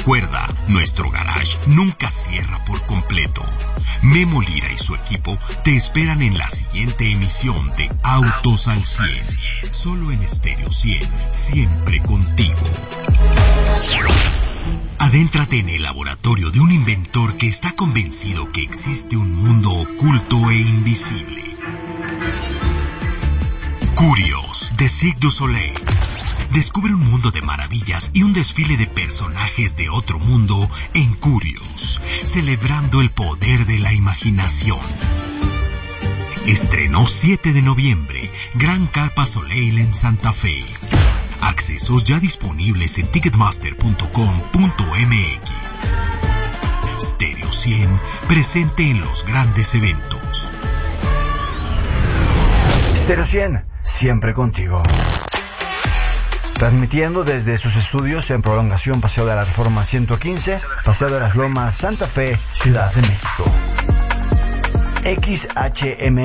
Recuerda, nuestro garage nunca cierra por completo. Memo Lira y su equipo te esperan en la siguiente emisión de Autos al 100. Solo en Estéreo 100, siempre contigo. Adéntrate en el laboratorio de un inventor que está convencido que existe un mundo oculto e invisible. Curios, de Cirque du Soleil. Descubre un mundo de maravillas y un desfile de personajes de otro mundo en Curios, celebrando el poder de la imaginación. Estrenó 7 de noviembre, Gran Carpa Soleil en Santa Fe. Accesos ya disponibles en ticketmaster.com.mx. Stereo 100, presente en los grandes eventos. Stereo 100, siempre contigo. Transmitiendo desde sus estudios en Prolongación Paseo de la Reforma 115, Paseo de las Lomas, Santa Fe, Ciudad de México. XHM